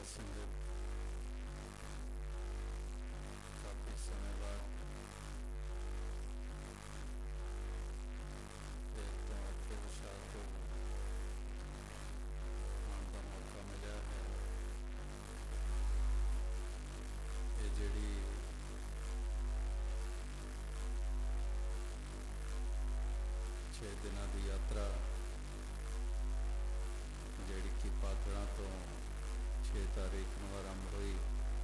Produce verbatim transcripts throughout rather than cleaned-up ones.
साध संगत काफ़ी समय बाद एक तो अखे विशाल को आने का मौका मिला है। ये जिहड़ी छे दिनों की यात्रा जिहड़ी कि पातड़ा तो छे तारीख को आरंभ हुई,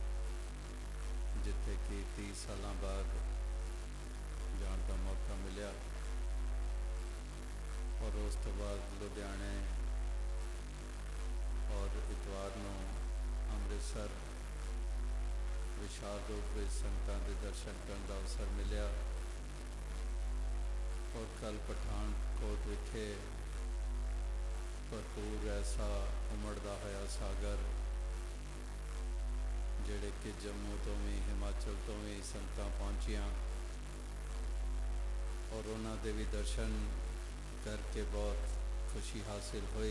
जिथे कि तीस साल बाद जाने का मौका मिला और उस तो बाद लुधियाने और इतवार को अमृतसर विशाल रूप में संगतां दे दर्शन करने का अवसर मिला और कल पठानकोट विखे भरपूर ऐसा उमड़दा होया सागर जिहड़े कि जम्मू तो भी हिमाचल तो भी संगतां पहुँचियाँ और उन्होंने दे भी दर्शन करके बहुत खुशी हासिल हुई।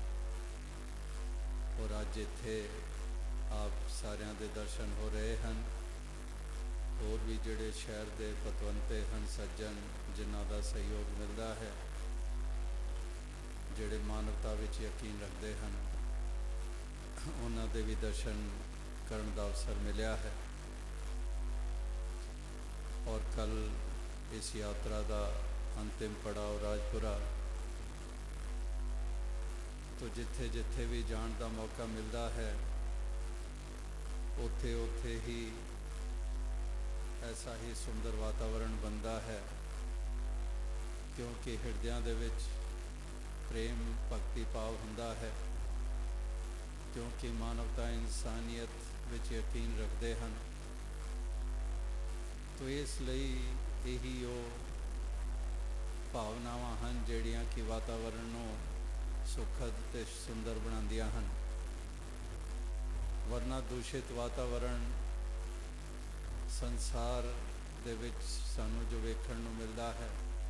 और अज इत्थे आप सारियां दे दर्शन हो रहे हैं। होर भी जिहड़े शहर के पतवंते हैं सज्जन जिन्हां दा सहयोग मिलता है, जिहड़े मानवता विच यकीन रखते हैं, उन्हां दे भी दर्शन करने का अवसर मिला है। और कल इस यात्रा का अंतिम पड़ाव राजपुरा, तो जिथे जिथे भी जाने का मौका मिलता है उथे उथे ही ऐसा ही सुंदर वातावरण बनता है, क्योंकि हिरदियां दे विच प्रेम भक्ति भाव हुंदा है, क्योंकि मानवता इंसानियत विच यकीन रखते हैं। तो इसलिए यही वो भावनावां हैं जिहड़ियां कि वातावरण नूं सुखद ते सुंदर बनांदियां हैं। वरना दूषित वातावरण संसार दे विच सानूं जो वेखण नूं मिलदा है,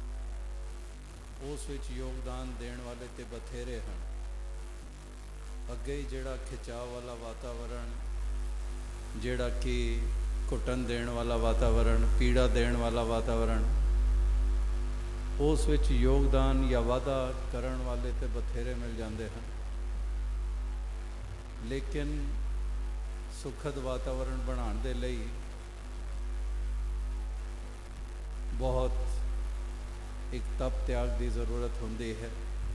उस विच योगदान देण वाले ते बथेरे हैं। अगे ही जिहड़ा खिंचाव वाला वातावरण, जिहड़ा कि घुटन देण वाला वातावरण, पीड़ा देण वाला वातावरण, उस विच योगदान या वादा करन वाले ते बथेरे मिल जाते हैं। लेकिन सुखद वातावरण बनाने दे लई बहुत एक तप त्याग की ज़रूरत होंदी है।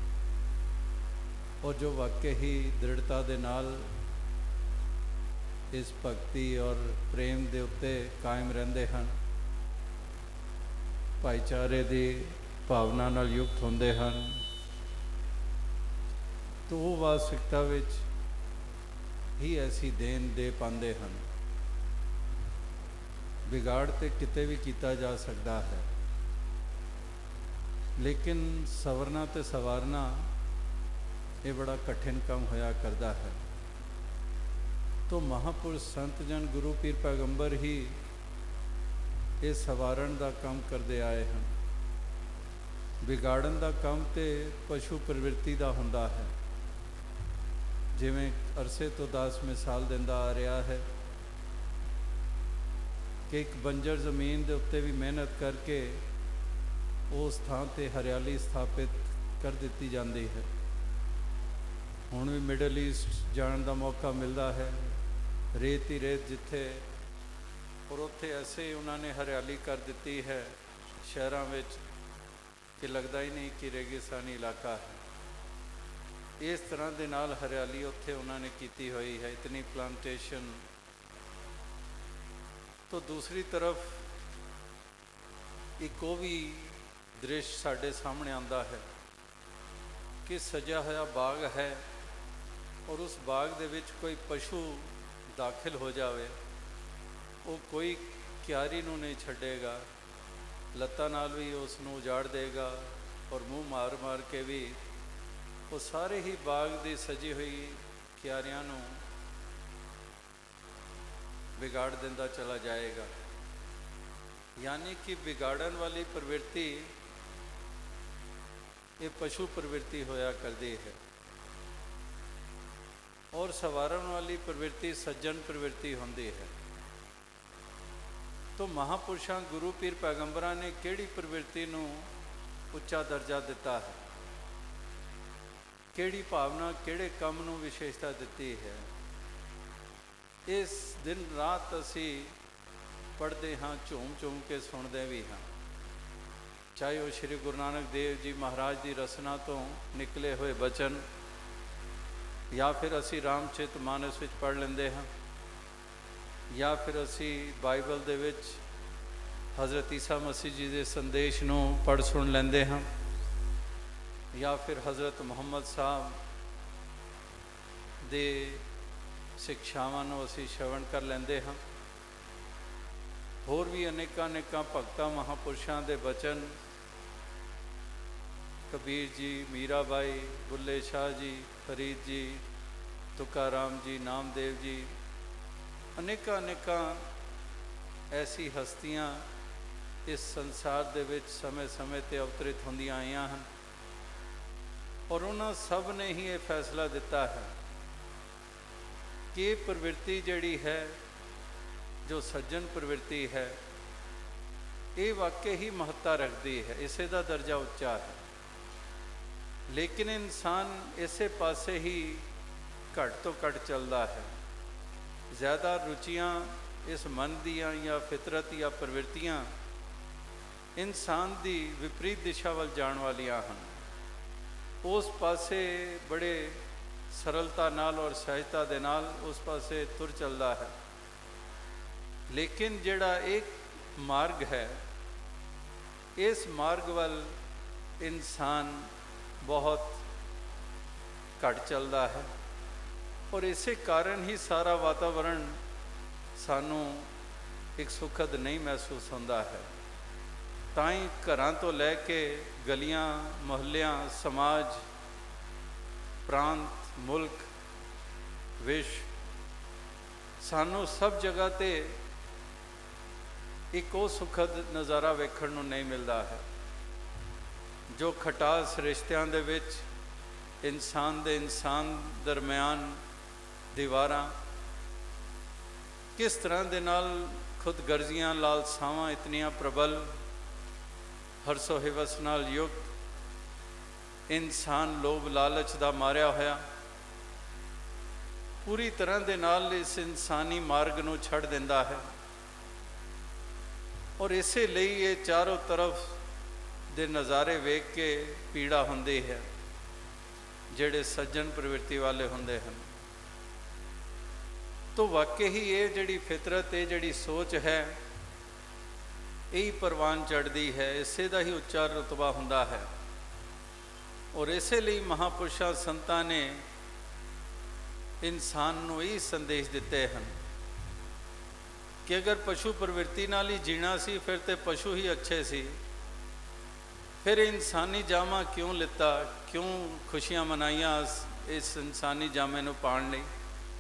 और जो वाकई ही दृढ़ता दे नाल इस भक्ति और प्रेम दे उत्ते कायम रहंदे हैं, भाईचारे की भावना नाल युक्त होंदे हैं, तो वो वास्तविकता विच ही ऐसी देन दे पाते हैं। बिगाड़ तो किते भी किया जा सकता है, लेकिन सवरना तो सवारना ये बड़ा कठिन काम होया करता है। तो महापुरुष संत जन गुरु पीर पैगंबर ही ये सवारण का काम करते आए हैं। बिगाड़न का काम तो पशु प्रवृत्ति का हुंदा है। जिवें अरसे तो दास मिसाल दिंदा आ रहा है कि एक बंजर जमीन के उत्ते भी मेहनत करके उस थां ते हरियाली स्थापित कर दी जाती है। हुण भी मिडल ईस्ट जाने का मौका मिलता है, रेत ही रेत जिथे, और उत्थे ऐसे ही उन्होंने हरियाली कर दी है शहरों में कि लगता ही नहीं कि रेगिस्तानी इलाका है। इस तरह के नाल हरियाली उत्थे उन्होंने की हुई है, इतनी प्लांटेशन। तो दूसरी तरफ एक वो भी दृश्य साढ़े सामने आता है कि सजा हुआ बाग है और उस बाग दे विच कोई पशु दाखिल हो जाए, वो कोई क्यारी नूं नहीं छड्डेगा, लत्तां नाल भी उसनूं उजाड़ देगा और मुँह मार मार के भी वो सारे ही बाग की सजी हुई क्यारियां नूं बिगाड़ देंदा चला जाएगा। यानी कि बिगाड़न वाली प्रवृत्ति ये पशु प्रवृत्ति होया करती है। ਔਰ ਸਵਾਰਨ ਵਾਲੀ ਪ੍ਰਵਿਰਤੀ ਸੱਜਣ ਪ੍ਰਵਿਰਤੀ ਹੁੰਦੀ ਹੈ। ਤੋ ਮਹਾਂਪੁਰਸ਼ਾਂ ਗੁਰੂ ਪੀਰ ਪੈਗੰਬਰਾਂ ਨੇ ਕਿਹੜੀ ਪ੍ਰਵਿਰਤੀ ਨੂੰ ਉੱਚਾ ਦਰਜਾ ਦਿੱਤਾ ਹੈ, ਕਿਹੜੀ ਭਾਵਨਾ, ਕਿਹੜੇ ਕੰਮ ਨੂੰ ਵਿਸ਼ੇਸ਼ਤਾ ਦਿੱਤੀ ਹੈ, ਇਸ ਦਿਨ ਰਾਤ ਅਸੀਂ ਪੜ੍ਹਦੇ ਹਾਂ, ਝੂਮ ਝੂਮ ਕੇ ਸੁਣਦੇ ਵੀ ਹਾਂ। ਚਾਹੇ ਉਹ ਸ਼੍ਰੀ ਗੁਰੂ ਨਾਨਕ ਦੇਵ ਜੀ ਮਹਾਰਾਜ ਦੀ ਰਸਨਾ ਤੋਂ ਨਿਕਲੇ ਹੋਏ ਬਚਨ, ਜਾਂ ਫਿਰ ਅਸੀਂ ਰਾਮਚਰਿਤ ਮਾਨਸ ਵਿੱਚ ਪੜ੍ਹ ਲੈਂਦੇ ਹਾਂ, ਜਾਂ ਫਿਰ ਅਸੀਂ ਬਾਈਬਲ ਦੇ ਵਿੱਚ ਹਜ਼ਰਤ ਈਸਾ ਮਸੀਹ ਜੀ ਦੇ ਸੰਦੇਸ਼ ਨੂੰ ਪੜ੍ਹ ਸੁਣ ਲੈਂਦੇ ਹਾਂ, ਜਾਂ ਫਿਰ ਹਜ਼ਰਤ ਮੁਹੰਮਦ ਸਾਹਿਬ ਦੇ ਸਿੱਖਿਆਵਾਂ ਨੂੰ ਅਸੀਂ ਸ਼ਰਵਣ ਕਰ ਲੈਂਦੇ ਹਾਂ। ਹੋਰ ਵੀ ਅਨੇਕਾਂ ਅਨੇਕਾਂ ਭਗਤਾਂ ਮਹਾਂਪੁਰਸ਼ਾਂ ਦੇ ਬਚਨ, ਕਬੀਰ ਜੀ, ਮੀਰਾ ਬਾਈ, ਬੁੱਲੇ ਸ਼ਾਹ ਜੀ, ਫਰੀਦ ਜੀ, ਤੁਕਾਰਾਮ ਜੀ, ਨਾਮਦੇਵ ਜੀ, ਅਨੇਕਾਂ ਅਨੇਕਾਂ ਐਸੀ ਹਸਤੀਆਂ ਇਸ ਸੰਸਾਰ ਦੇ ਵਿੱਚ ਸਮੇਂ ਸਮੇਂ 'ਤੇ ਅਵਤਰਿਤ ਹੁੰਦੀਆਂ ਆਈਆਂ ਹਨ, ਔਰ ਉਹਨਾਂ ਸਭ ਨੇ ਹੀ ਇਹ ਫੈਸਲਾ ਦਿੱਤਾ ਹੈ ਕਿ ਇਹ ਪ੍ਰਵਿਰਤੀ ਜਿਹੜੀ ਹੈ, ਜੋ ਸੱਜਣ ਪ੍ਰਵਿਰਤੀ ਹੈ, ਇਹ ਵਾਕਈ ਹੀ ਮਹੱਤਤਾ ਰੱਖਦੀ ਹੈ, ਇਸੇ ਦਾ ਦਰਜਾ ਉੱਚਾ ਹੈ। ਲੇਕਿਨ ਇਨਸਾਨ ਇਸੇ ਪਾਸੇ ਹੀ ਘੱਟ ਤੋਂ ਘੱਟ ਚੱਲਦਾ ਹੈ। ਜ਼ਿਆਦਾ ਰੁਚੀਆਂ ਇਸ ਮਨ ਦੀਆਂ ਜਾਂ ਫਿਤਰਤ ਜਾਂ ਪ੍ਰਵਿਰਤੀਆਂ ਇਨਸਾਨ ਦੀ ਵਿਪਰੀਤ ਦਿਸ਼ਾ ਵੱਲ ਜਾਣ ਵਾਲੀਆਂ ਹਨ। ਉਸ ਪਾਸੇ ਬੜੇ ਸਰਲਤਾ ਨਾਲ ਔਰ ਸਹਿਜਤਾ ਦੇ ਨਾਲ ਉਸ ਪਾਸੇ ਤੁਰ ਚੱਲਦਾ ਹੈ। ਲੇਕਿਨ ਜਿਹੜਾ ਇੱਕ ਮਾਰਗ ਹੈ, ਇਸ ਮਾਰਗ ਵੱਲ ਇਨਸਾਨ ਬਹੁਤ ਘੱਟ ਚੱਲਦਾ ਹੈ, ਔਰ ਇਸੇ ਕਾਰਨ ਹੀ ਸਾਰਾ ਵਾਤਾਵਰਣ ਸਾਨੂੰ ਇੱਕ ਸੁਖਦ ਨਹੀਂ ਮਹਿਸੂਸ ਹੁੰਦਾ ਹੈ। ਤਾਂ ਹੀ ਘਰਾਂ ਤੋਂ ਲੈ ਕੇ ਗਲੀਆਂ, ਮੁਹੱਲਿਆਂ, ਸਮਾਜ, ਪ੍ਰਾਂਤ, ਮੁਲਕ, ਵਿਸ਼ਵ, ਸਾਨੂੰ ਸਭ ਜਗ੍ਹਾ 'ਤੇ ਇੱਕ ਉਹ ਸੁਖਦ ਨਜ਼ਾਰਾ ਵੇਖਣ ਨੂੰ ਨਹੀਂ ਮਿਲਦਾ ਹੈ, ਜੋ ਖਟਾਸ ਰਿਸ਼ਤਿਆਂ ਦੇ ਵਿੱਚ ਇਨਸਾਨ ਦੇ ਇਨਸਾਨ ਦਰਮਿਆਨ ਦੀਵਾਰਾਂ ਕਿਸ ਤਰ੍ਹਾਂ ਦੇ ਨਾਲ ਖੁਦਗਰਜ਼ੀਆਂ, ਲਾਲਸਾਵਾਂ ਇਤਨੀਆਂ ਪ੍ਰਬਲ, ਹਰਸੋ ਹਿਵਸ ਨਾਲ ਯੁਕਤ, ਇਨਸਾਨ ਲੋਭ ਲਾਲਚ ਦਾ ਮਾਰਿਆ ਹੋਇਆ ਪੂਰੀ ਤਰ੍ਹਾਂ ਦੇ ਨਾਲ ਇਸ ਇਨਸਾਨੀ ਮਾਰਗ ਨੂੰ ਛੱਡ ਦਿੰਦਾ ਹੈ। ਔਰ ਇਸੇ ਲਈ ਇਹ ਚਾਰੋਂ ਤਰਫ ਦੇ ਨਜ਼ਾਰੇ ਵੇਖ ਕੇ ਪੀੜਾ ਹੁੰਦੀ ਹੈ ਜਿਹੜੇ ਸੱਜਣ ਪ੍ਰਵਿਰਤੀ ਵਾਲੇ ਹੁੰਦੇ ਹਨ। ਤੋ ਵਾਕਈ ਹੀ ਇਹ ਜਿਹੜੀ ਫਿਤਰਤ, ਇਹ ਜਿਹੜੀ ਸੋਚ ਹੈ, ਇਹੀ ਪ੍ਰਵਾਨ ਚੜ੍ਹਦੀ ਹੈ, ਇਸੇ ਦਾ ਹੀ ਉੱਚਾ ਰੁਤਬਾ ਹੁੰਦਾ ਹੈ। ਔਰ ਇਸੇ ਲਈ ਮਹਾਂਪੁਰਸ਼ਾਂ ਸੰਤਾਂ ਨੇ ਇਨਸਾਨ ਨੂੰ ਇਹ ਸੰਦੇਸ਼ ਦਿੱਤੇ ਹਨ ਕਿ ਅਗਰ ਪਸ਼ੂ ਪ੍ਰਵਿਰਤੀ ਨਾਲ ਹੀ ਜੀਣਾ ਸੀ, ਫਿਰ ਤੇ ਪਸ਼ੂ ਹੀ ਅੱਛੇ ਸੀ, ਫਿਰ ਇਨਸਾਨੀ ਜਾਮਾ ਕਿਉਂ ਲਿੱਤਾ, ਕਿਉਂ ਖੁਸ਼ੀਆਂ ਮਨਾਈਆਂ ਇਸ ਇਨਸਾਨੀ ਜਾਮੇ ਨੂੰ ਪਾਉਣ ਲਈ?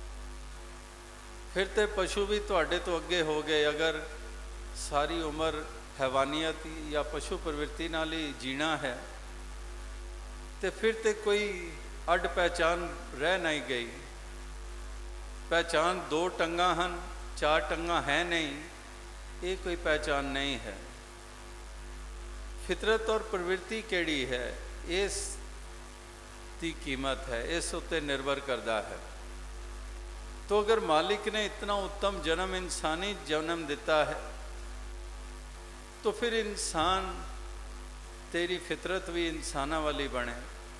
ਫਿਰ ਤੇ ਪਸ਼ੂ ਵੀ ਤੁਹਾਡੇ ਤੋਂ ਅੱਗੇ ਹੋ ਗਏ। ਅਗਰ ਸਾਰੀ ਉਮਰ ਹੈਵਾਨੀਅਤ ਜਾਂ ਪਸ਼ੂ ਪ੍ਰਵਿਰਤੀ ਨਾਲ ਹੀ ਜੀਣਾ ਹੈ, ਤੇ ਫਿਰ ਤੇ ਕੋਈ ਅੱਡ ਪਹਿਚਾਨ ਰਹਿ ਨਹੀਂ ਗਈ। ਪਹਿਚਾਨ ਦੋ ਟੰਗਾਂ ਹਨ, ਚਾਰ ਟੰਗਾਂ ਹੈ ਨਹੀਂ, ਇਹ ਕੋਈ ਪਹਿਚਾਨ ਨਹੀਂ ਹੈ। ਫਿਤਰਤ ਔਰ ਪ੍ਰਵਿਰਤੀ ਕਿਹੜੀ ਹੈ, ਇਸ ਦੀ ਕੀਮਤ ਹੈ, ਇਸ ਉੱਤੇ ਨਿਰਭਰ ਕਰਦਾ ਹੈ। तो अगर मालिक ने इतना उत्तम जन्म, इंसानी जन्म दिता है, तो फिर इंसान, तेरी फितरत भी इंसाना वाली बने।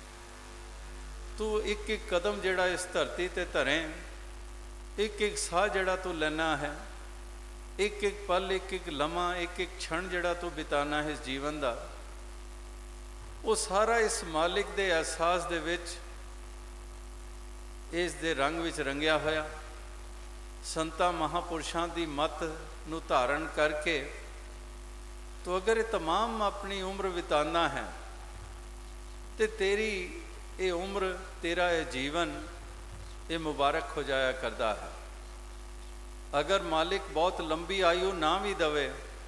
तू एक एक कदम जड़ा इस धरती ते धरें, एक एक साह जड़ा तू लेना है, एक एक पल, एक एक लम्हा, एक एक क्षण जड़ा तू बिताना है इस जीवन का, वो सारा इस मालिक दे एहसास दे विच, इस दे रंग विच रंगिया होया। संतां महापुरुषां दी मत नूं धारण करके तो अगर ये तमाम अपनी उम्र बिताना है, तो तेरी ये उम्र, तेरा ये जीवन ये मुबारक हो जाया करता है। अगर मालिक बहुत लंबी आयु ना भी दवे,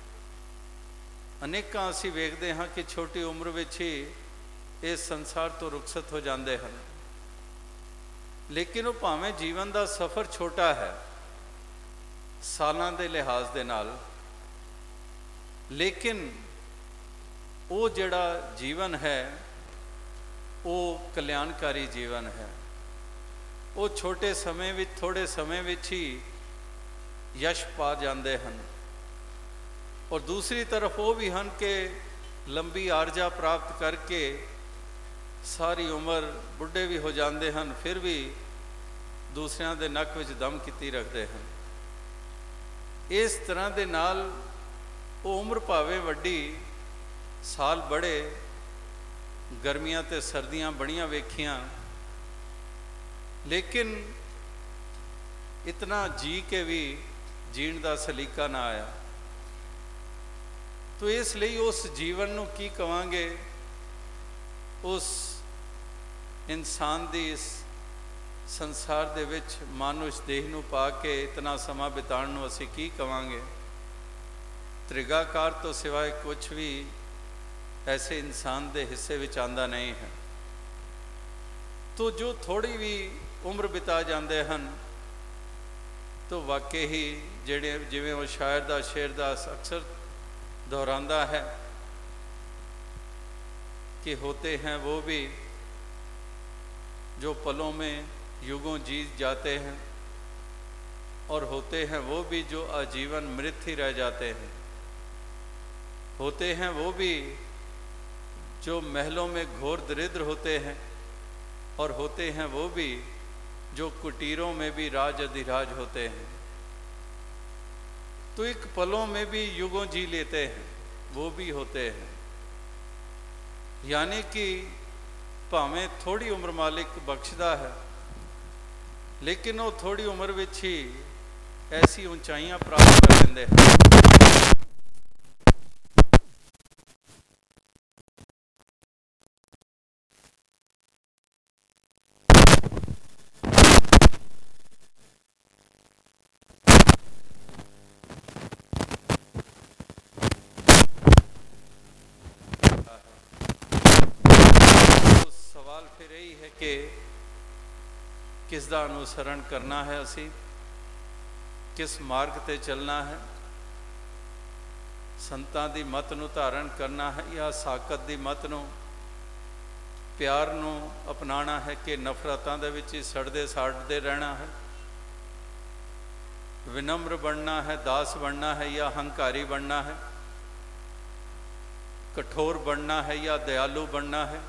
अनेकां असीं वेखदे हां कि छोटी उम्र विच ही इस संसार तो रुखसत हो जाते हैं। ਲੇਕਿਨ ਉਹ ਭਾਵੇਂ ਜੀਵਨ ਦਾ ਸਫ਼ਰ ਛੋਟਾ ਹੈ ਸਾਲਾਂ ਦੇ ਲਿਹਾਜ਼ ਦੇ ਨਾਲ, ਲੇਕਿਨ ਉਹ ਜਿਹੜਾ ਜੀਵਨ ਹੈ ਉਹ ਕਲਿਆਣਕਾਰੀ ਜੀਵਨ ਹੈ। ਉਹ ਛੋਟੇ ਸਮੇਂ ਵਿੱਚ, ਥੋੜ੍ਹੇ ਸਮੇਂ ਵਿੱਚ ਹੀ ਯਸ਼ ਪਾ ਜਾਂਦੇ ਹਨ। ਔਰ ਦੂਸਰੀ ਤਰਫ ਉਹ ਵੀ ਹਨ ਕਿ ਲੰਬੀ ਆਰਜਾ ਪ੍ਰਾਪਤ ਕਰਕੇ ਸਾਰੀ ਉਮਰ ਬੁੱਢੇ ਵੀ ਹੋ ਜਾਂਦੇ ਹਨ, ਫਿਰ ਵੀ ਦੂਸਰਿਆਂ ਦੇ ਨੱਕ ਵਿੱਚ ਦਮ ਕੀਤੀ ਰੱਖਦੇ ਹਨ। ਇਸ ਤਰ੍ਹਾਂ ਦੇ ਨਾਲ ਉਹ ਉਮਰ ਭਾਵੇਂ ਵੱਡੀ, ਸਾਲ ਬੜੇ, ਗਰਮੀਆਂ ਤੇ ਸਰਦੀਆਂ ਬੜੀਆਂ ਵੇਖੀਆਂ, ਲੇਕਿਨ ਇਤਨਾ ਜੀ ਕੇ ਵੀ ਜੀਣ ਦਾ ਸਲੀਕਾ ਨਾ ਆਇਆ। ਤੋ ਇਸ ਲਈ ਉਸ ਜੀਵਨ ਨੂੰ ਕੀ ਕਵਾਂਗੇ, ਉਸ ਇਨਸਾਨ ਦੀ ਇਸ ਸੰਸਾਰ ਦੇ ਵਿੱਚ ਮਾਨੁਸ਼ ਦੇਹ ਨੂੰ ਪਾ ਕੇ ਇਤਨਾ ਸਮਾਂ ਬਿਤਾਉਣ ਨੂੰ ਅਸੀਂ ਕੀ ਕਵਾਂਗੇ। ਤ੍ਰਿਗਾਕਾਰ ਤੋਂ ਸਿਵਾਏ ਕੁਛ ਵੀ ਐਸੇ ਇਨਸਾਨ ਦੇ ਹਿੱਸੇ ਵਿੱਚ ਆਉਂਦਾ ਨਹੀਂ ਹੈ। ਤੋ ਜੋ ਥੋੜੀ ਵੀ ਉਮਰ ਬਿਤਾ ਜਾਂਦੇ ਹਨ, ਤੋ ਵਾਕਈ ਹੀ ਜਿਹੜੇ, ਜਿਵੇਂ ਉਹ ਸ਼ਾਇਰ ਦਾ ਸ਼ੇਰ ਦਾ ਅਕਸਰ दोहराता है कि होते हैं वो भी जो पलों में युगों जीत जाते हैं, और होते हैं वो भी जो आजीवन मृत ही रह जाते हैं। होते हैं वो भी जो महलों में घोर दरिद्र होते हैं, और होते हैं वो भी जो कुटीरों में भी राज अधिराज होते हैं। तो एक पलों में भी युगों जी लेते हैं, वो भी होते हैं। यानी कि भावें थोड़ी उम्र मालिक बख्शदा है, लेकिन वो थोड़ी उम्र विच ही ऐसी ऊंचाइयां प्राप्त कर लेंदे हैं। फिर यही है कि किस दा अनुसरण करना है, असी किस मार्ग ते चलना है। संतां दी मत नूं धारण करना है या साकत दी मत नूं, प्यार नूं अपनाना है कि नफरतां दे विच ही सड़दे साड़दे रहना है। विनम्र बनना है, दास बनना है या हंकारी बनना है। कठोर बनना है या दयालु बनना है।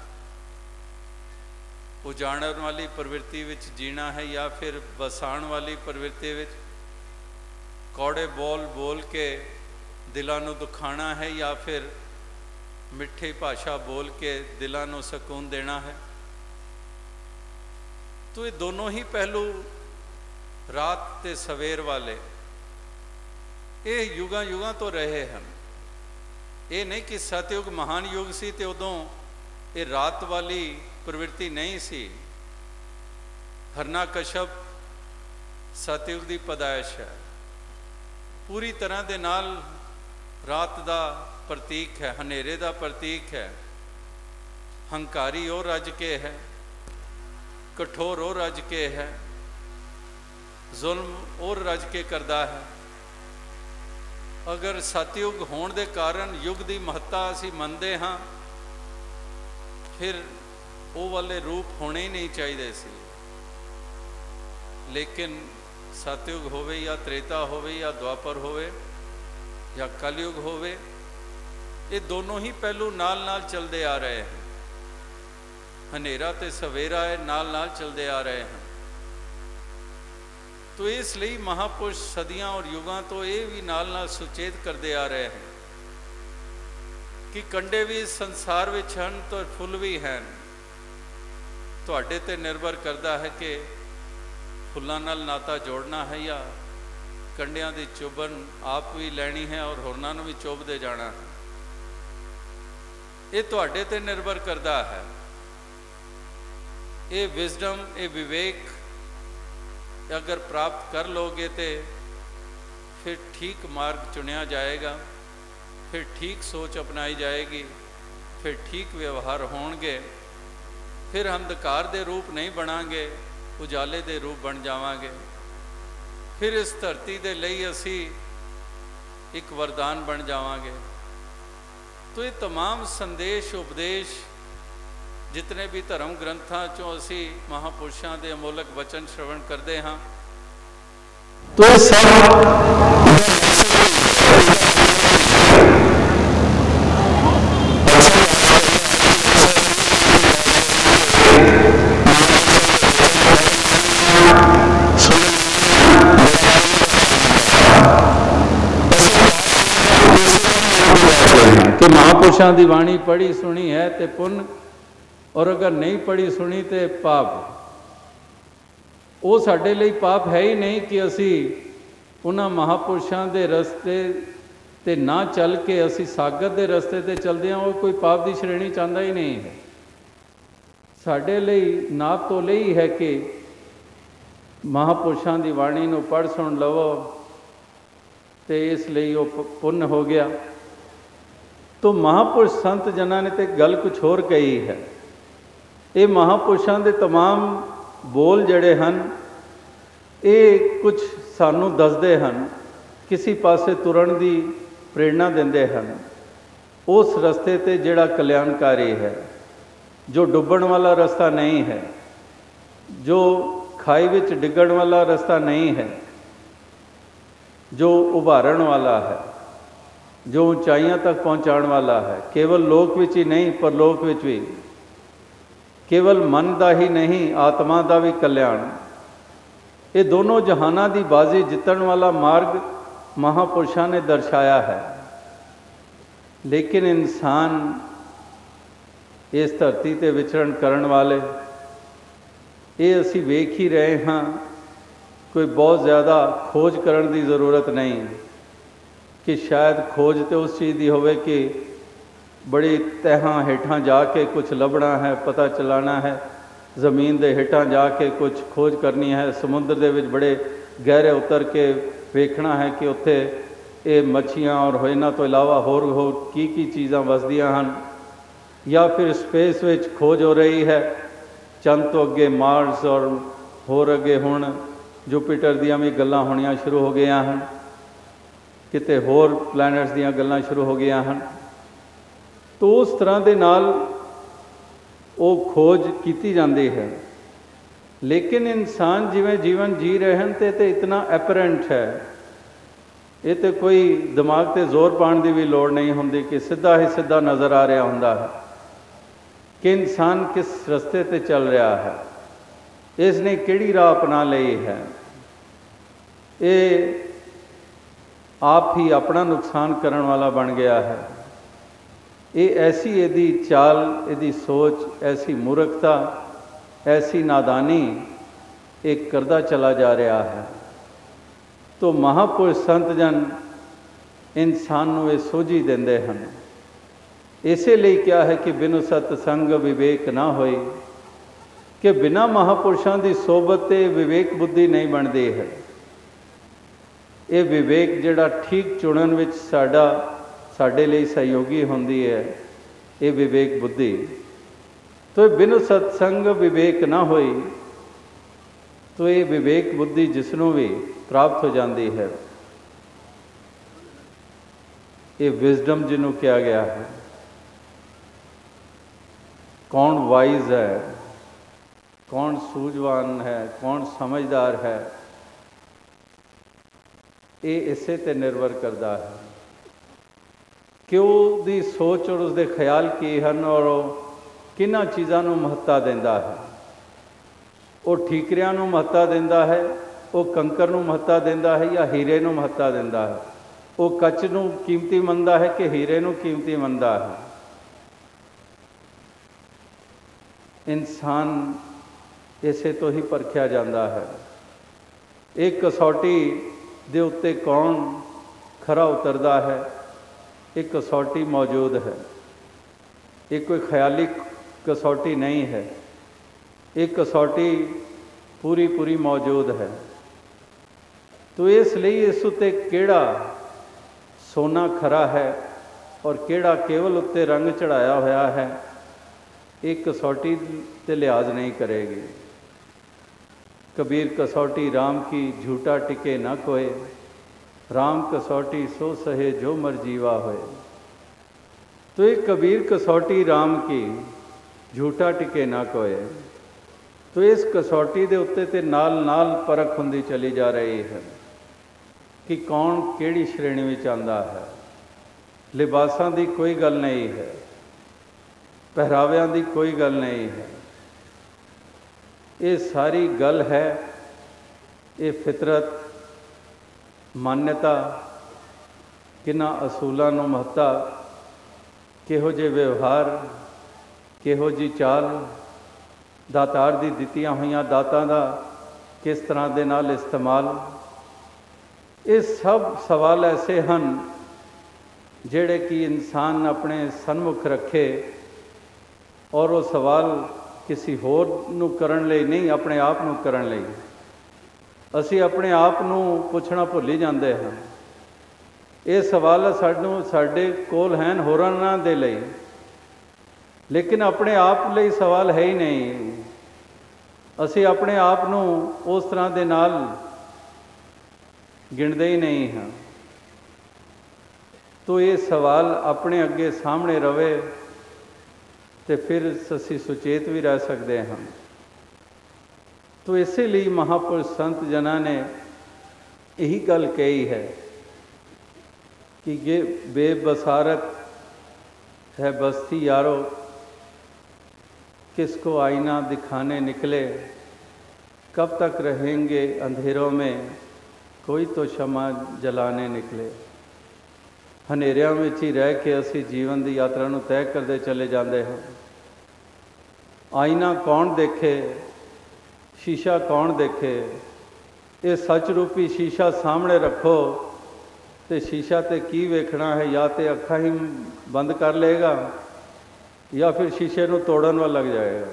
उजाड़न वाली प्रवृत्ति विच जीना है या फिर बसाण वाली प्रवृत्ति विच। कौड़े बोल बोल के दिलों नूं दुखाना है या फिर मिठी भाषा बोल के दिलों नूं सकून देना है। तो ये दोनों ही पहलू रात ते सवेर वाले ये युगां युगां तो रहे हैं। ये नहीं कि सतयुग महान युग सी ते उदों ये रात वाली प्रवृत्ति नहीं सी। हरनाकश्यप सतयुग की पैदाइश है, पूरी तरह दे नाल रात का प्रतीक है, हनेरे का प्रतीक है। हंकारी और रज के है, कठोर और रज के है, जुल्म और रज के करता है। अगर सतयुग होने के कारण युग की महत्ता असी मनते हाँ, फिर वो वाले रूप होने ही नहीं चाहिए सी। लेकिन सतयुग होवे या त्रेता होवे या द्वापर होवे या कलयुग होवे, ये दोनों ही पहलू नाल नाल चलते आ रहे हैं। हनेरा ते सवेरा है नाल नाल चलते आ रहे हैं। तो इसलिए महापुरुष सदियां और युगां तो ये भी नाल नाल सुचेत करते आ रहे हैं कि कंडे भी संसार विच हन तो फुल भी हैं। तुहाडे ते निर्भर करता है कि फुल्लां नाल नाता जोड़ना है या कंडियां दी चुभन आप भी लैनी है और होरनां नूं भी चुभदे जाना है। ये तुहाडे ते निर्भर करता है। ये विजडम, ये विवेक अगर प्राप्त कर लोगे तो फिर ठीक मार्ग चुनिया जाएगा, फिर ठीक सोच अपनाई जाएगी, फिर ठीक व्यवहार होंगे, फिर अंधकार दे रूप नहीं बनांगे, ਉਜਾਲੇ ਦੇ ਰੂਪ ਬਣ ਜਾਵਾਂਗੇ। ਫਿਰ ਇਸ ਧਰਤੀ ਦੇ ਲਈ ਅਸੀਂ ਇੱਕ ਵਰਦਾਨ ਬਣ ਜਾਵਾਂਗੇ। तो ये तमाम संदेश उपदेश जितने भी धर्म ग्रंथां चों असी महापुरुषों के अमोलक वचन श्रवण करते हाँ, तो ये सब कि महापुरुषों की बाणी पढ़ी सुनी है तो पुण्य, और अगर नहीं पढ़ी सुनी तो पाप। वो साडे लई पाप है ही नहीं कि असी उन्हां महापुरुषों के रस्ते ते ना चल के असी सागत के रस्ते ते चलते हैं, वो कोई पाप की श्रेणी चाहता ही नहीं है। साडे लई नाप तो लई है कि महापुरुषों की बाणी नूं पढ़ सुन लवो तो इसलिए वो पुण्य हो गया। तो महापुरुष संत जनां ने तो गल कुछ होर कही है। ये महापुरुषों के तमाम बोल जड़े हैं ये कुछ सानू दसदे हैं, किसी पासे तुरन की प्रेरणा देंदे हैं, उस रस्ते ते जिहड़ा कल्याणकारी है, जो डुबण वाला रास्ता नहीं है, जो खाई विच डिगण वाला रास्ता नहीं है, जो उभारण वाला है, जो ऊंचाइयां तक पहुंचाने वाला है। केवल लोक विच ही नहीं पर लोक विच भी, केवल मन का ही नहीं आत्मा का भी कल्याण। ये दोनों जहाना की बाजी जितण वाला मार्ग महापुरुषों ने दर्शाया है। लेकिन इंसान इस धरती ते विचरण करन वाले ये असी वेख ही रहे हाँ, कोई बहुत ज़्यादा खोज करन की ज़रूरत नहीं कि शायद खोज तो उस चीज़ की होवे कि बड़ी तहां हेठां जाके कुछ लभना है, पता चलाना है, ज़मीन दे हेठां जाके कुछ खोज करनी है, समुद्र दे विच बड़े गहरे उतर के वेखना है कि उत्थे ये मच्छियाँ और इन्हां तो इलावा होर होर की की चीज़ां वसदियां हन। या फिर स्पेस विच खोज हो रही है, चंद तो अगे मार्स और होर अगे हुण जुपिटर दियां भी गल्लां होणियां शुरू हो गईयां हन, किते होर प्लैनेट्स दियां गल्लां शुरू हो गईयां हन। तो उस तरह दे नाल वो खोज कीती जाती है। लेकिन इंसान जिवें जीवन जी रहे हैं तो, तो इतना एपरेंट है, ये तो कोई दिमाग ते जोर पाने की भी लोड़ नहीं होंदी कि सीधा ही सीधा नज़र आ रहा हुंदा है कि इंसान किस रस्ते ते चल रहा है, इसने किहड़ी राह अपना लई है। ये आप ही अपना नुकसान करने वाला बन गया है। ये ऐसी यदि चाल, यदि सोच, ऐसी मूर्खता, ऐसी नादानी एक करदा चला जा रहा है। तो महापुरुष संत जन इंसान नूं ये सोझी देंदे हैं। इसीलिए क्या है कि बिनु सतसंग विवेक ना होई, कि बिना महापुरुषों की सोबत ते विवेक बुद्धि नहीं बनती है। ये विवेक जिहड़ा ठीक चुनन विच साडा साडे लई सहयोगी होंदी है, ये विवेक बुद्धि। तो बिनु सत्संग विवेक ना होई तो ये विवेक बुद्धि जिसनों भी प्राप्त हो जाती है, ये विजडम जिन्हों कहा गया है। कौन वाइज है, कौन सूझवान है, कौन समझदार है, ये इसे ते निर्भर करता है कि उसकी सोच और उसके ख्याल की हैं और किन्हां चीज़ों को महत्ता देंदा है। वो ठीकरियां नूं महत्ता देंदा है, वो कंकर नूं महत्ता देंदा है या हीरे नूं महत्ता देंदा है, वो कच नूं कीमती मनदा है कि हीरे नूं कीमती मनदा है। इंसान इसे तो ही परखिया जाता है। एक कसौटी दे उत्ते कौन खरा उतरदा है, एक कसौटी मौजूद है। ये कोई ख्याली कसौटी नहीं है, एक कसौटी पूरी पूरी मौजूद है। तो इसलिए इस उत्ते केड़ा सोना खरा है और केड़ा केवल उत्ते रंग चढ़ाया होया है, एक कसौटी ते लिहाज नहीं करेगी। कबीर कसौटी राम की झूठा टिके न कोय, राम कसौटी सो सहे जो मर जीवा होए। तो ये कबीर कसौटी राम की झूठा टिके ना कोय, तो इस कसौटी के उत्ते ते नाल नाल परख हुंदी चली जा रही है कि कौन किहड़ी श्रेणी में आंदा है। लिबासां दी कोई गल नहीं है, पहरावियां दी कोई गल नहीं है, ये सारी गल है ये फितरत, मान्यता, किन्हां असूलां नूं महत्ता, किहो जे व्यवहार, किहो जी चाल, दातार दी दित्तियां होईयां दातां दा किस तरह दे नाल इस्तेमाल। ये सब सवाल ऐसे हैं जिहड़े कि इंसान अपने सन्मुख रखे और वो सवाल किसी होर नूं करन लई नहीं, अपने आप नूं करन लई। असी अपने आप नूं पुछना भुल ही जांदे हां। ये सवाल सानूं साडे कोल हैं होरां दे लई, लेकिन अपने आप लई सवाल है ही नहीं। असी अपने आप नूं उस तरह दे नाल गिणदे ही नहीं हैं। तो ये सवाल अपने अगे सामने रवे तो फिर असी सुचेत भी रह सकते हैं। तो इसीलिए महापुरुष संत जना ने यही गल कही है कि ये बेबसारत है बस्ती यारो, किसको आईना दिखाने निकले, कब तक रहेंगे अंधेरों में, कोई तो शमा जलाने निकले। हनेरियां में ही रह के असी जीवन की यात्रा नूं तय करते चले जाते हैं। आईना कौन देखे, शीशा कौन देखे। ये सच रूपी शीशा सामने रखो तो शीशा तो की वेखना है, या तो अखा ही बंद कर लेगा या फिर शीशे नूं तोड़न वाल लग जाएगा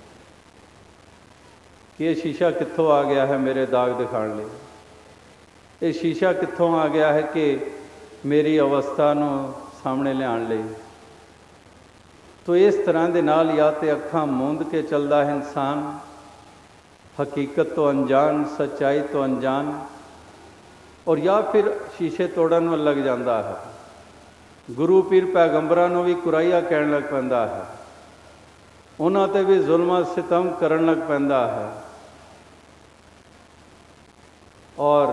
कि ये शीशा कित्थों आ गया है मेरे दाग दिखाने लई, ये शीशा कित्थों आ गया है कि मेरी अवस्था नूं सामने लियाण लई। तो इस तरह दे नाल या तो अखां मूंद के चलदा है इंसान, हकीकत तो अनजान, सच्चाई तो अनजान, और या फिर शीशे तोड़न वाल लग जाता है। गुरु पीर पैगंबरां नूं भी कुराइया कहण लग पैंदा है, उन्हां ते भी जुल्म सितम करन लग पैंदा है, और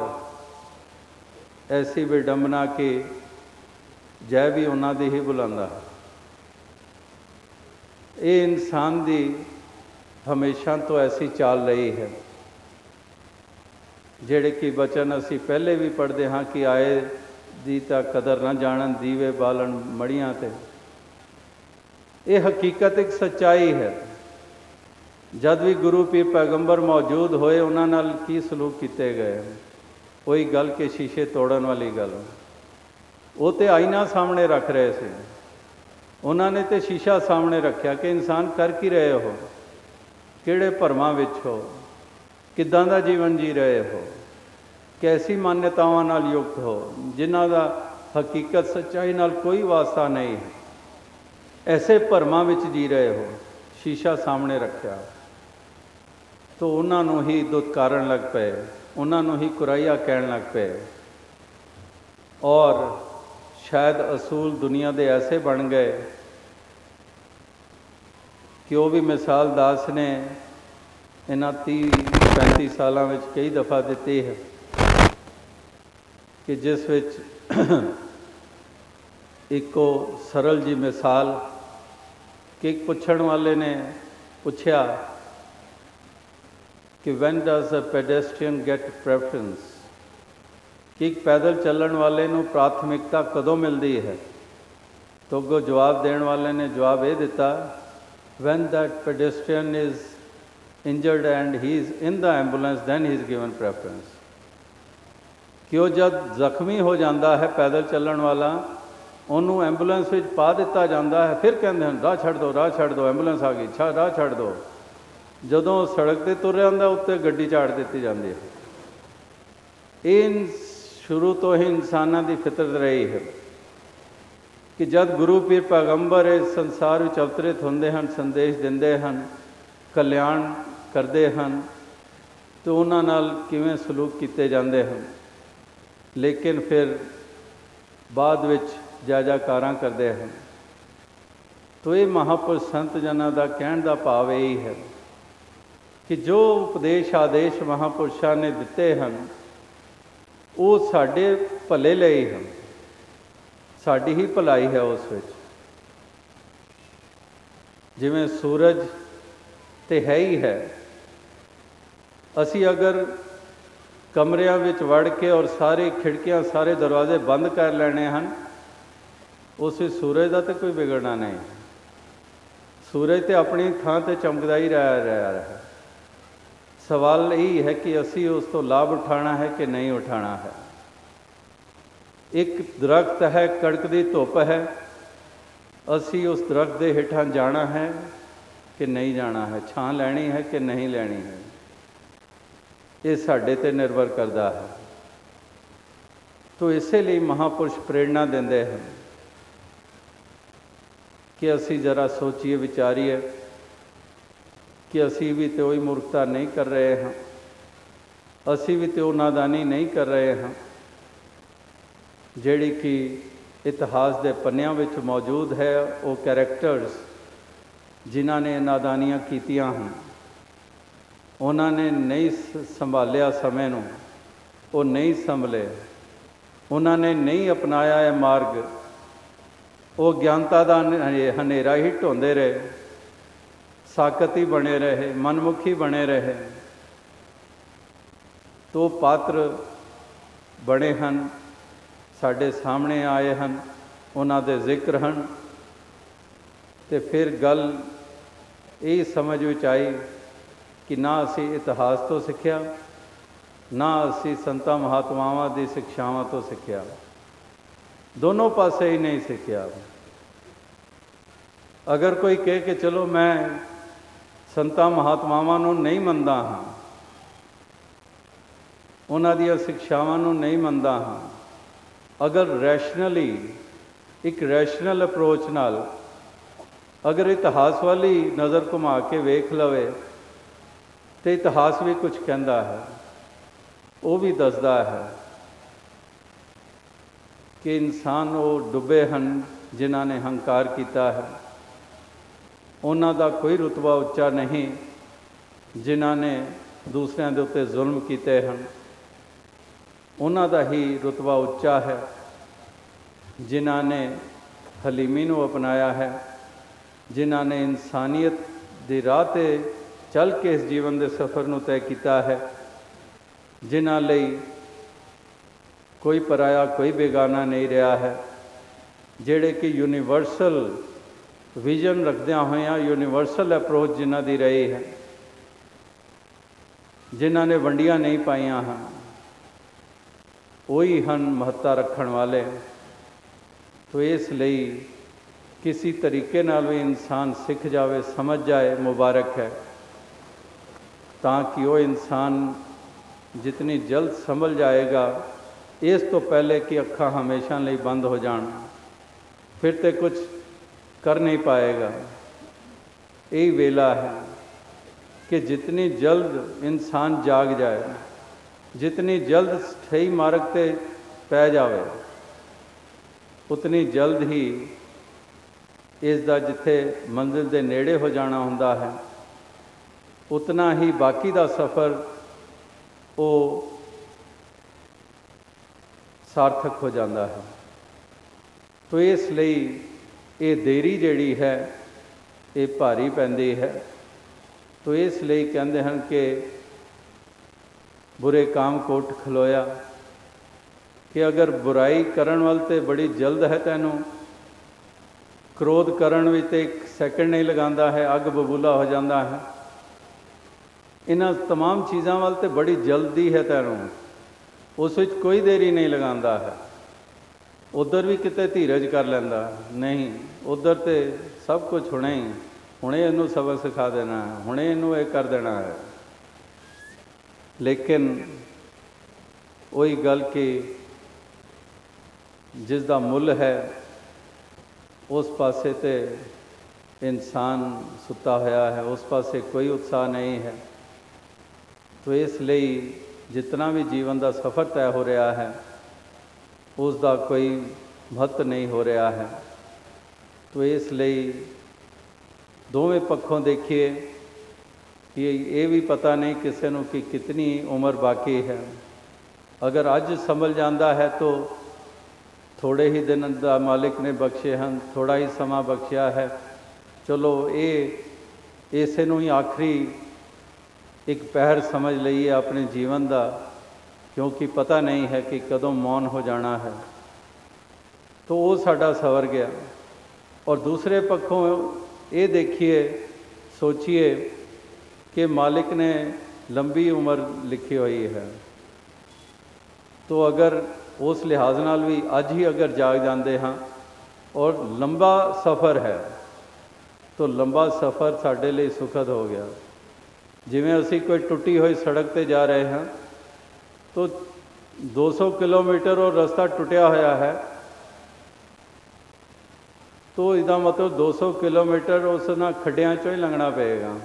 ऐसी विडंबना की जय भी उन्हां दी ही बुलांदा है। ये इंसान दी हमेशा तो ऐसी चाल रही है, जिहड़े कि बचन असी पहले भी पढ़ते हाँ कि आए दी तां कदर ना जानन, दीवे बालन मड़ियां ते। ये हकीकत एक सच्चाई है। जद भी गुरु पीर पैगंबर मौजूद होए, उन्हां नाल की सलूक किए गए, कोई गल के शीशे तोड़न वाली गल। वो तो आईना सामने रख रहे थे, उन्होंने तो शीशा सामने रखा कि इंसान कर की रहे हो, किहड़े भरमां विच हो, किदां दा जीवन जी रहे हो, कैसी मान्यतावां नाल युक्त हो, जिन्हां दा हकीकत सच्चाई नाल कोई वास्ता नहीं है, ऐसे भरमां विच जी रहे हो। शीशा सामने रखा तो उन्हां नूं ही दुत्कारण लग पे, उन्हां नूं ही कुराइया कहण लग पे, और शायद असूल दुनिया दे ऐसे बन गए कि वो भी मिसाल दास ने इन्हां तीह पैंती सालों में कई दफ़ा दिती है कि जिस विच इको सरल जी मिसाल कि एक पुछण वाले ने पुछया कि when does a pedestrian get preference, कि एक पैदल चलण वाले नूं प्राथमिकता कदों मिलती है। तो अगों जवाब देण वाले ने जवाब ये दिता, when that pedestrian is injured and he is in the ambulance then he is given preference. कि वो जब जख्मी हो जाता है पैदल चलण वाला, उन्होंने एंबूलेंस में पा दिता जाता है, फिर कहते हैं राह छड़ दो, राह छड़ दो, एंबूलेंस आ गई, छा राह छड़ दो। जदों सड़क पर तुर रहा उत्ते गड्डी झाड़ दी जाती है। ये शुरू तो ही इंसानों की फितरत रही है कि जब गुरु पीर पैगंबर इस संसार में अवतरित होंदे हैं, संदेश देंदे हैं, कल्याण करते हैं, ਤੇ ਉਹਨਾਂ ਨਾਲ ਕਿਵੇਂ ਸਲੂਕ ਕੀਤੇ ਜਾਂਦੇ ਹਨ, ਲੇਕਿਨ ਫਿਰ ਬਾਅਦ ਵਿੱਚ ਜੈ ਜੈਕਾਰਾਂ ਕਰਦੇ ਹਨ। ਤੋ ਇਹ ਮਹਾਂਪੁਰਸ਼ ਸੰਤ ਜਨਾਂ ਦਾ ਕਹਿਣ ਦਾ ਭਾਵ ਇਹੀ ਹੈ ਕਿ ਜੋ ਉਪਦੇਸ਼ ਆਦੇਸ਼ ਮਹਾਂਪੁਰਸ਼ਾਂ ਨੇ ਦਿੱਤੇ ਹਨ ਉਹ ਸਾਡੇ ਭਲੇ ਲਈ ਹਨ, ਸਾਡੀ ਹੀ ਭਲਾਈ ਹੈ ਉਸ ਵਿੱਚ। ਜਿਵੇਂ ਸੂਰਜ ਤੇ ਹੈ ਹੀ ਹੈ, ਅਸੀਂ ਅਗਰ ਕਮਰਿਆਂ ਵਿੱਚ ਵੜ ਕੇ ਔਰ ਸਾਰੇ ਖਿੜਕੀਆਂ ਸਾਰੇ ਦਰਵਾਜ਼ੇ ਬੰਦ ਕਰ ਲੈਣੇ ਹਨ, ਉਸ ਵਿੱਚ ਸੂਰਜ ਦਾ ਤਾਂ ਕੋਈ ਵਿਗੜਨਾ ਨਹੀਂ। ਸੂਰਜ ਤਾਂ ਆਪਣੀ ਥਾਂ 'ਤੇ ਚਮਕਦਾ ਹੀ ਰਹਿ ਰਿਹਾ ਹੈ। ਸਵਾਲ ਇਹ ਹੈ ਕਿ ਅਸੀਂ ਉਸ ਤੋਂ ਲਾਭ ਉਠਾਉਣਾ ਹੈ ਕਿ ਨਹੀਂ ਉਠਾਉਣਾ ਹੈ। ਇੱਕ ਦਰਖਤ ਹੈ, ਕੜਕਦੀ ਧੁੱਪ ਹੈ, ਅਸੀਂ ਉਸ ਦਰਖਤ ਦੇ ਹੇਠਾਂ ਜਾਣਾ ਹੈ ਕਿ ਨਹੀਂ ਜਾਣਾ ਹੈ, ਛਾਂ ਲੈਣੀ ਹੈ ਕਿ ਨਹੀਂ ਲੈਣੀ ਹੈ, ਇਹ ਸਾਡੇ 'ਤੇ ਨਿਰਭਰ ਕਰਦਾ ਹੈ। ਤੋ ਇਸੇ ਲਈ ਮਹਾਂਪੁਰਸ਼ ਪ੍ਰੇਰਣਾ ਦਿੰਦੇ ਹਨ ਕਿ ਅਸੀਂ ਜ਼ਰਾ ਸੋਚੀਏ ਵਿਚਾਰੀਏ ਕਿ ਅਸੀਂ ਵੀ ਤਾਂ ਉਹੀ ਮੂਰਖਤਾ ਨਹੀਂ ਕਰ ਰਹੇ ਹਾਂ, ਅਸੀਂ ਵੀ ਤਾਂ ਉਹ ਨਾਦਾਨੀ ਨਹੀਂ ਕਰ ਰਹੇ ਹਾਂ ਜਿਹੜੀ ਕਿ ਇਤਿਹਾਸ ਦੇ ਪੰਨਿਆਂ ਵਿੱਚ ਮੌਜੂਦ ਹੈ। ਉਹ ਕੈਰੈਕਟਰਸ ਜਿਨ੍ਹਾਂ ਨੇ ਨਾਦਾਨੀਆਂ ਕੀਤੀਆਂ ਹਨ, ਉਹਨਾਂ ਨੇ ਨਹੀਂ ਸੰਭਾਲਿਆ ਸਮੇਂ ਨੂੰ, ਉਹ ਨਹੀਂ ਸੰਭਲੇ, ਉਹਨਾਂ ਨੇ ਨਹੀਂ ਅਪਣਾਇਆ ਇਹ ਮਾਰਗ, ਉਹ ਗਿਆਨਤਾ ਦਾ ਹਨੇਰਾ ਹੀ ਢੋਂਦੇ ਰਹੇ, ਸਾਕਤ ਹੀ ਬਣੇ ਰਹੇ, ਮਨਮੁਖੀ ਬਣੇ ਰਹੇ। ਤੋ ਪਾਤਰ ਬਣੇ ਹਨ, ਸਾਡੇ ਸਾਹਮਣੇ ਆਏ ਹਨ, ਉਹਨਾਂ ਦੇ ਜ਼ਿਕਰ ਹਨ। ਅਤੇ ਫਿਰ ਗੱਲ ਇਹ ਸਮਝ ਵਿੱਚ ਆਈ ਕਿ ਨਾ ਅਸੀਂ ਇਤਿਹਾਸ ਤੋਂ ਸਿੱਖਿਆ, ਨਾ ਅਸੀਂ ਸੰਤਾਂ ਮਹਾਤਮਾਵਾਂ ਦੀ ਸਿੱਖਿਆਵਾਂ ਤੋਂ ਸਿੱਖਿਆ, ਦੋਨੋਂ ਪਾਸੇ ਹੀ ਨਹੀਂ ਸਿੱਖਿਆ। ਅਗਰ ਕੋਈ ਕਹੇ ਕਿ ਚਲੋ ਮੈਂ ਸੰਤਾਂ ਮਹਾਤਮਾਵਾਂ ਨੂੰ ਨਹੀਂ ਮੰਨਦਾ ਹਾਂ, ਉਹਨਾਂ ਦੀਆਂ ਸਿੱਖਿਆਵਾਂ ਨੂੰ ਨਹੀਂ ਮੰਨਦਾ ਹਾਂ, ਅਗਰ ਰੈਸ਼ਨਲੀ ਇੱਕ ਰੈਸ਼ਨਲ ਅਪਰੋਚ ਨਾਲ ਅਗਰ ਇਤਿਹਾਸ ਵਾਲੀ ਨਜ਼ਰ ਘੁਮਾ ਕੇ ਵੇਖ ਲਵੇ ਤੇ ਇਤਿਹਾਸ ਵੀ ਕੁਝ ਕਹਿੰਦਾ ਹੈ। ਉਹ ਵੀ ਦੱਸਦਾ ਹੈ ਕਿ ਇਨਸਾਨ ਉਹ ਡੁੱਬੇ ਹਨ ਜਿਨ੍ਹਾਂ ਨੇ ਹੰਕਾਰ ਕੀਤਾ ਹੈ, ਉਹਨਾਂ ਦਾ ਕੋਈ ਰੁਤਬਾ ਉੱਚਾ ਨਹੀਂ ਜਿਨ੍ਹਾਂ ਨੇ ਦੂਸਰਿਆਂ ਦੇ ਉੱਤੇ ਜ਼ੁਲਮ ਕੀਤੇ ਹਨ। ਉਹਨਾਂ ਦਾ ਹੀ ਰੁਤਬਾ ਉੱਚਾ ਹੈ ਜਿਨ੍ਹਾਂ ਨੇ ਹਲੀਮੀ ਨੂੰ ਅਪਣਾਇਆ ਹੈ, ਜਿਨ੍ਹਾਂ ਨੇ ਇਨਸਾਨੀਅਤ ਦੀ ਰਾਹ 'ਤੇ ਚੱਲ ਕੇ ਇਸ ਜੀਵਨ ਦੇ ਸਫ਼ਰ ਨੂੰ ਤੈਅ ਕੀਤਾ ਹੈ, ਜਿਨ੍ਹਾਂ ਲਈ ਕੋਈ ਪਰਾਇਆ ਕੋਈ ਬੇਗਾਨਾ ਨਹੀਂ ਰਿਹਾ ਹੈ, ਜਿਹੜੇ ਕਿ ਯੂਨੀਵਰਸਲ ਵਿਜ਼ਨ ਰੱਖਦਿਆਂ ਹੋਇਆਂ ਯੂਨੀਵਰਸਲ ਅਪਰੋਚ ਜਿਨ੍ਹਾਂ ਦੀ ਰਹੀ ਹੈ, ਜਿਨ੍ਹਾਂ ਨੇ ਵੰਡੀਆਂ ਨਹੀਂ ਪਾਈਆਂ ਹਨ, ਉਹੀ ਹਨ ਮਹੱਤਤਾ ਰੱਖਣ ਵਾਲੇ। ਤੋ ਇਸ ਲਈ ਕਿਸੇ ਤਰੀਕੇ ਨਾਲ ਵੀ ਇਨਸਾਨ ਸਿੱਖ ਜਾਵੇ, ਸਮਝ ਜਾਏ, ਮੁਬਾਰਕ ਹੈ, ਤਾਂ ਕਿ ਉਹ ਇਨਸਾਨ ਜਿਤਨੀ ਜਲਦ ਸੰਭਲ ਜਾਏਗਾ, ਇਸ ਤੋਂ ਪਹਿਲੇ ਕਿ ਅੱਖਾਂ ਹਮੇਸ਼ਾ ਲਈ ਬੰਦ ਹੋ ਜਾਣ, ਫਿਰ ਤੇ ਕੁਝ ਕਰ ਨਹੀਂ ਪਾਏਗਾ। ਇਹ ਵੇਲਾ ਹੈ ਕਿ ਜਿਤਨੀ ਜਲਦ ਇਨਸਾਨ ਜਾਗ ਜਾਏ, ਜਿਤਨੀ ਜਲਦ ਸਹੀ ਮਾਰਗ 'ਤੇ ਪੈ ਜਾਵੇ, ਉਤਨੀ ਜਲਦ ਹੀ ਇਸ ਦਾ ਜਿੱਥੇ ਮੰਜ਼ਿਲ ਦੇ ਨੇੜੇ ਹੋ ਜਾਣਾ ਹੁੰਦਾ ਹੈ, ਉਤਨਾ ਹੀ ਬਾਕੀ ਦਾ ਸਫ਼ਰ ਉਹ ਸਾਰਥਕ ਹੋ ਜਾਂਦਾ ਹੈ। ਤੋ ਇਸ ਲਈ ਇਹ ਦੇਰੀ ਜਿਹੜੀ ਹੈ ਇਹ ਭਾਰੀ ਪੈਂਦੀ ਹੈ। ਤੋ ਇਸ ਲਈ ਕਹਿੰਦੇ ਹਨ ਕਿ ਬੁਰੇ ਕਾਮ ਕੋਟ ਖਲੋਇਆ, ਕਿ ਅਗਰ ਬੁਰਾਈ ਕਰਨ ਵੱਲ ਤੇ ਬੜੀ ਜਲਦ ਹੈ ਤੈਨੂੰ, ਕ੍ਰੋਧ ਕਰਨ ਵਿੱਚ ਤੇ ਇੱਕ ਸੈਕਿੰਡ ਨਹੀਂ ਲਗਾਉਂਦਾ ਹੈ, ਅੱਗ ਬਬੂਲਾ ਹੋ ਜਾਂਦਾ ਹੈ, ਇਹਨਾਂ ਤਮਾਮ ਚੀਜ਼ਾਂ ਵੱਲ ਤੇ ਬੜੀ ਜਲਦੀ ਹੈ ਤੈਨੂੰ, ਉਸ ਵਿੱਚ ਕੋਈ ਦੇਰੀ ਨਹੀਂ ਲਗਾਉਂਦਾ ਹੈ। ਉੱਧਰ ਵੀ ਕਿਤੇ ਧੀਰਜ ਕਰ ਲੈਂਦਾ ਨਹੀਂ, ਉੱਧਰ ਤੇ ਸਭ ਕੁਝ ਹੁਣੇ ਹੀ ਹੁਣੇ ਇਹਨੂੰ ਸਬਕ ਸਿਖਾ ਦੇਣਾ ਹੈ, ਹੁਣੇ ਇਹਨੂੰ ਇਹ ਕਰ ਦੇਣਾ ਹੈ। ਲੇਕਿਨ ਉਹੀ ਗੱਲ ਕਿ ਜਿਸ ਦਾ ਮੁੱਲ ਹੈ ਉਸ ਪਾਸੇ ਤੇ ਇਨਸਾਨ ਸੁੱਤਾ ਹੋਇਆ ਹੈ, ਉਸ ਪਾਸੇ ਕੋਈ ਉਤਸ਼ਾਹ ਨਹੀਂ ਹੈ। तो इसलिए जितना भी जीवन का सफ़र तय हो रहा है उसका कोई महत्व नहीं हो रहा है। तो इसलिए दोवें पक्षों देखिए कि ये भी पता नहीं किसी को कि कितनी उम्र बाकी है। अगर अज संभल जाता है तो थोड़े ही दिन का मालिक ने बख्शे हैं, थोड़ा ही समा बख्शिया है, चलो ये इसे ही आखिरी एक पहर समझ लीए अपने जीवन का, क्योंकि पता नहीं है कि कदों मौन हो जाना है। तो वो साडा सवर गया। और दूसरे पक्षों ये देखिए, सोचिए कि मालिक ने लंबी उम्र लिखी हुई है, तो अगर उस लिहाज नाल भी अज ही अगर जाग जाते हाँ और लंबा सफ़र है तो लंबा सफ़र साढ़े लिए सुखद हो गया। जिमें असी कोई टुटी हुई सड़क पर जा रहे हैं तो दो सौ किलोमीटर और रास्ता टुटिया होया है, तो इसका मतलब दो सौ किलोमीटर उस ना खड्डियां चों ही लंघना पेगा।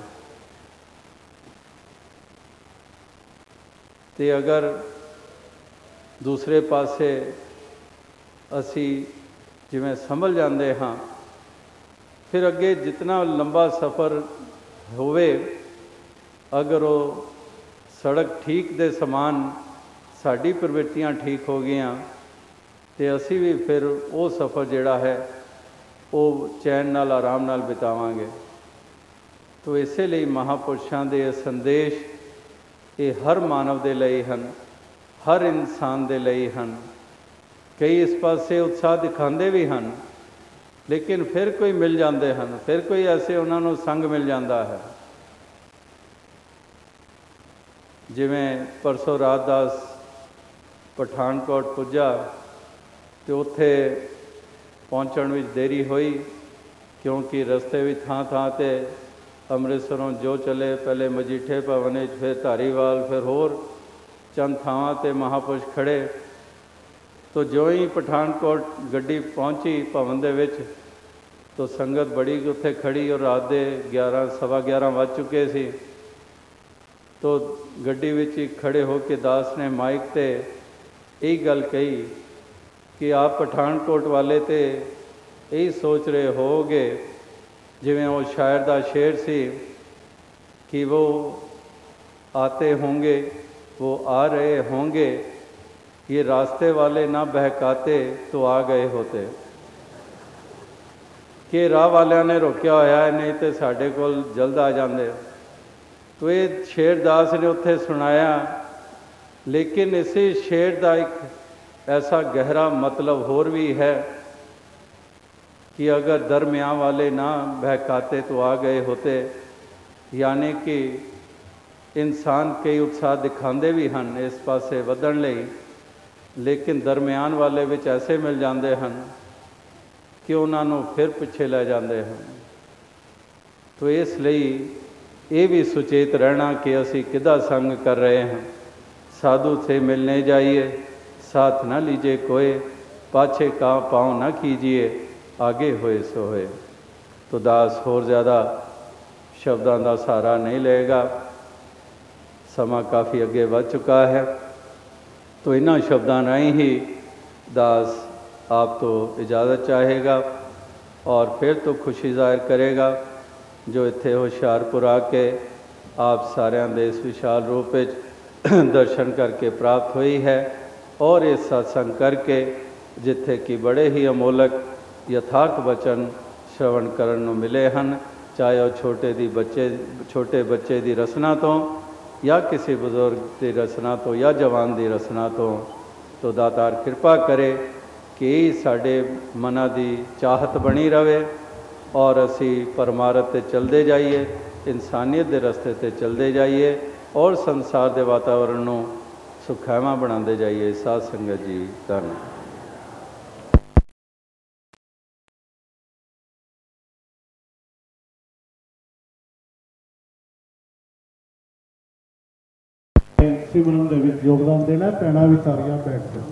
तो अगर दूसरे पासे असी जिमें संभल जाते हाँ, फिर अगे जितना लंबा सफ़र होवे, अगर वो सड़क ठीक दे समान साड़ी प्रवृत्तियां ठीक हो गई तो असी भी फिर वो सफ़र जिहड़ा है वो चैन नाल आराम नाल बितावांगे। तो इसलिए महापुरुषों के संदेश ये हर मानव के लिए हन, हर इंसान के लिए हन। कई इस पासे उत्साह दिखाते भी हैं, लेकिन फिर कोई मिल जाते हैं, फिर कोई ऐसे उन्होंने संग मिल जाता है। जिमें परसों रात दास पठानकोट पुजा तो उत्थे पहुँचण में देरी हुई, क्योंकि रस्ते भी थां थां ते अमृतसरों जो चले, पहले मजीठे भवन, फिर धारीवाल, फिर होर चंद थावां ते महापुरुष खड़े। तो जो ही पठानकोट गड्डी पहुँची भवन दे विच तो संगत बड़ी उत्थे खड़ी और रात के ग्यारह सवा ग्यारह वज चुके सी। तो गड्डी विच खड़े होके दास ने माइक ते यही गल कही कि आप पठानकोट वाले तो यही सोच रहे होगे, जिवें वो शायर का शेर सी कि वो आते होंगे, वो आ रहे होंगे, ये रास्ते वाले ना बहकाते तो आ गए होते। कि राह वालियां ने रोकया होया है, नहीं तो साढ़े कोल जल्द आ जाते। तो ये शेर दास ने उत्थे सुनाया, लेकिन इसी शेर का एक ऐसा गहरा मतलब होर भी है कि अगर दरमियान वाले ना बहकाते तो आ गए होते, यानी कि इंसान कई उत्साह दिखाते भी हैं इस पासे वधण लई, लेकिन दरमियान वाले विच ऐसे मिल जाते हैं कि उन्होंने फिर पिछे लै जाते हैं। तो इसलिए ये भी सुचेत रहना कि असी किदा संग कर रहे हैं। साधु से मिलने जाइए, साथ न लीजिए कोई, पाछे का पाँव न कीजिए, आगे होए सो होए। तो दास होर ज़्यादा शब्दों का सहारा नहीं लेगा, समा काफ़ी अगे बढ़ चुका है। तो इन्होंने शब्दों राही ही दास आप तो इजाज़त चाहेगा और फिर तो खुशी जाहिर करेगा जो इत्थे हुशियारपुर आके आप सारिਆਂ ਦੇ इस विशाल रूप में दर्शन करके प्राप्त हुई है, और इस सत्संग करके जिथे कि बड़े ही अमोलक यथार्थ वचन श्रवण करन नूं मिले हैं, चाहे वह छोटे दी बच्चे छोटे बच्चे की रसना तो या किसी बजुर्ग की रसना तो या जवान की रसना तो। तो दातार कृपा करे कि साडे मना की चाहत बनी रहे और असी परमारथ ते चलते जाइए, इंसानियत के रस्ते ते चलते जाइए और संसार के वातावरण को सुखैमा बनाते जाइए। साध संगत जी धन। सिमरन दे विच योगदान देना पैना विचारियां बैठ के।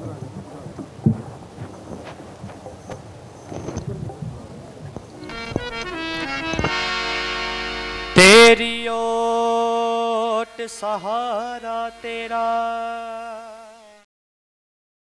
तेरी ओट ਸਹਾਰਾ ਤੇਰਾ।